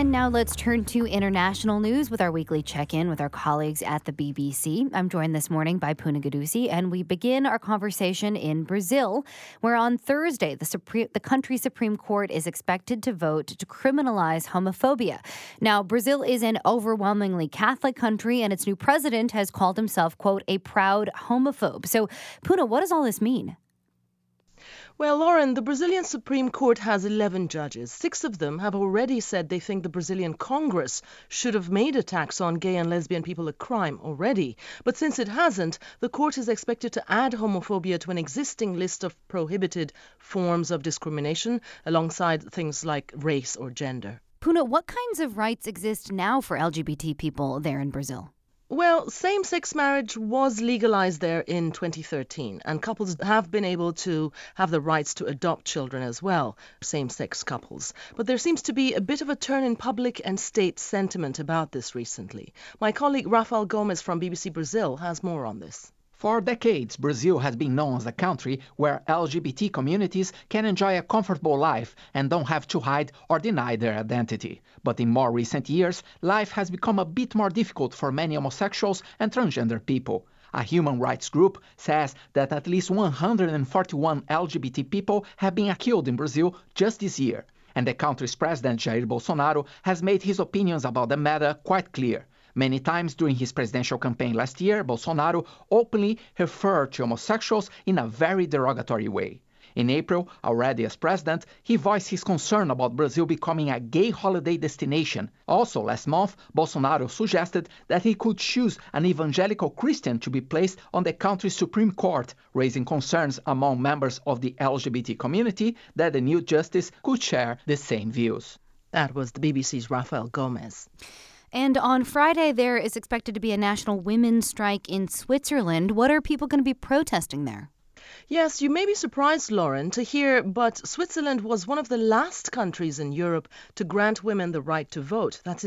And now let's turn to international news with our weekly check-in with our colleagues at the BBC. I'm joined this morning by Puna Gadusi, and we begin our conversation in Brazil, where on Thursday, the country's Supreme Court is expected to vote to criminalize homophobia. Now, Brazil is an overwhelmingly Catholic country, and its new president has called himself, quote, a proud homophobe. So, Puna, what does all this mean? Well, Lauren, the Brazilian Supreme Court has 11 judges. 6 of them have already said they think the Brazilian Congress should have made attacks on gay and lesbian people a crime already. But since it hasn't, the court is expected to add homophobia to an existing list of prohibited forms of discrimination, alongside things like race or gender. Puna, what kinds of rights exist now for LGBT people there in Brazil? Well, same-sex marriage was legalized there in 2013, and couples have been able to have the rights to adopt children as well, same-sex couples. But there seems to be a bit of a turn in public and state sentiment about this recently. My colleague Rafael Gomes from BBC Brazil has more on this. For decades, Brazil has been known as a country where LGBT communities can enjoy a comfortable life and don't have to hide or deny their identity. But in more recent years, life has become a bit more difficult for many homosexuals and transgender people. A human rights group says that at least 141 LGBT people have been killed in Brazil just this year. And the country's president, Jair Bolsonaro, has made his opinions about the matter quite clear. Many times during his presidential campaign last year, Bolsonaro openly referred to homosexuals in a very derogatory way. In April, already as president, he voiced his concern about Brazil becoming a gay holiday destination. Also last month, Bolsonaro suggested that he could choose an evangelical Christian to be placed on the country's Supreme Court, raising concerns among members of the LGBT community that the new justice could share the same views. That was the BBC's Rafael Gomes. And on Friday, there is expected to be a national women's strike in Switzerland. What are people going to be protesting there? Yes, you may be surprised, Lauren, to hear, but Switzerland was one of the last countries in Europe to grant women the right to vote. That's in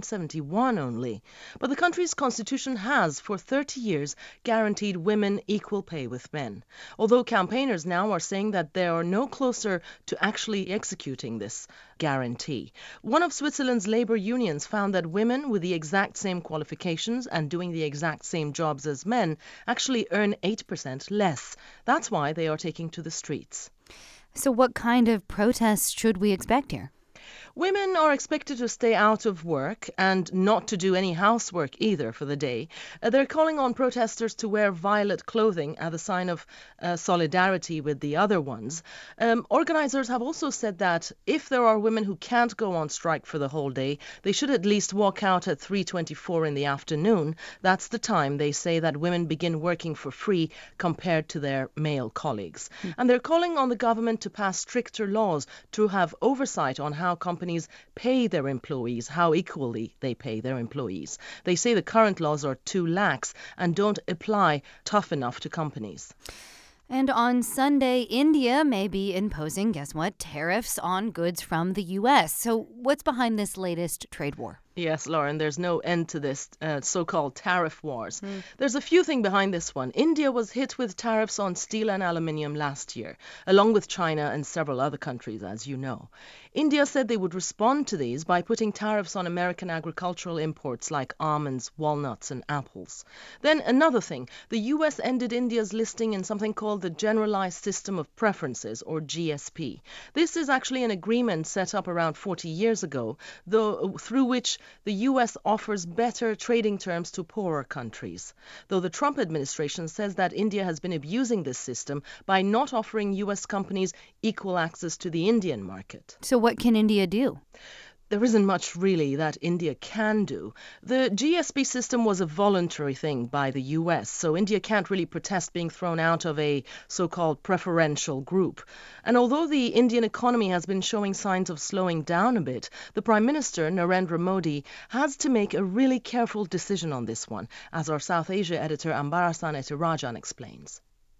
1971 only. But the country's constitution has, for 30 years, guaranteed women equal pay with men. Although campaigners now are saying that they are no closer to actually executing this guarantee. One of Switzerland's labor unions found that women with the exact same qualifications and doing the exact same jobs as men actually earn 8% less. That's why they are taking to the streets. So what kind of protests should we expect here? Women are expected to stay out of work and not to do any housework either for the day. They're calling on protesters to wear violet clothing as a sign of solidarity with the other ones. Organizers have also said that if there are women who can't go on strike for the whole day, they should at least walk out at 3:24 in the afternoon. That's the time they say that women begin working for free compared to their male colleagues. And they're calling on the government to pass stricter laws to have oversight on how companies pay their employees, how equally they pay their employees. They say the current laws are too lax and don't apply tough enough to companies. And on Sunday, India may be imposing, guess what, tariffs on goods from the U.S. So what's behind this latest trade war? Yes, Lauren, there's no end to this so-called tariff wars. There's a few things behind this one. India was hit with tariffs on steel and aluminium last year, along with China and several other countries, as you know. India said they would respond to these by putting tariffs on American agricultural imports like almonds, walnuts, and apples. Then another thing, the U.S. ended India's listing in something called the Generalized System of Preferences, or GSP. This is actually an agreement set up around 40 years ago, through which the U.S. offers better trading terms to poorer countries. Though the Trump administration says that India has been abusing this system by not offering U.S. companies equal access to the Indian market. So what can India do? There isn't much really that India can do. The GSP system was a voluntary thing by the US, so India can't really protest being thrown out of a so-called preferential group. And although the Indian economy has been showing signs of slowing down a bit, the Prime Minister, Narendra Modi, has to make a really careful decision on this one, as our South Asia editor Ambarasan Etirajan explains.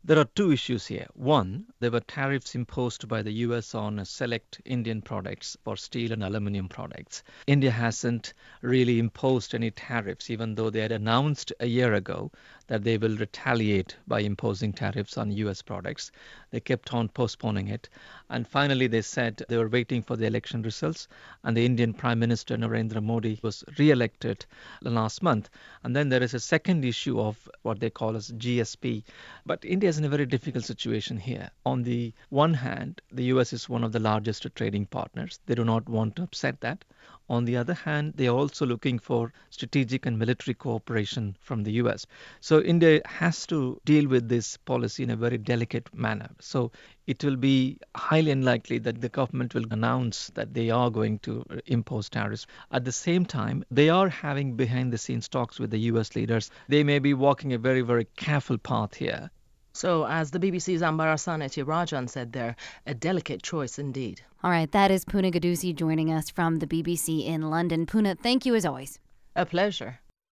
There are two issues here. One, there were tariffs imposed by the US on select Indian products for steel and aluminum products. India hasn't really imposed any tariffs, even though they had announced a year ago that they will retaliate by imposing tariffs on US products. They kept on postponing it. And finally, they said they were waiting for the election results. And the Indian Prime Minister Narendra Modi was re-elected last month. And then there is a second issue of what they call as GSP. But India is in a very difficult situation here. On the one hand, the US is one of the largest trading partners. They do not want to upset that. On the other hand, they are also looking for strategic and military cooperation from the US. So India has to deal with this policy in a very delicate manner. So it will be highly unlikely that the government will announce that they are going to impose tariffs. At the same time, they are having behind the scenes talks with the US leaders. They may be walking a very, very careful path here. So, as the BBC's Ambarasan Ethirajan said there, a delicate choice indeed. All right, that is Puna Gadusi joining us from the BBC in London. Puna, thank you as always. A pleasure.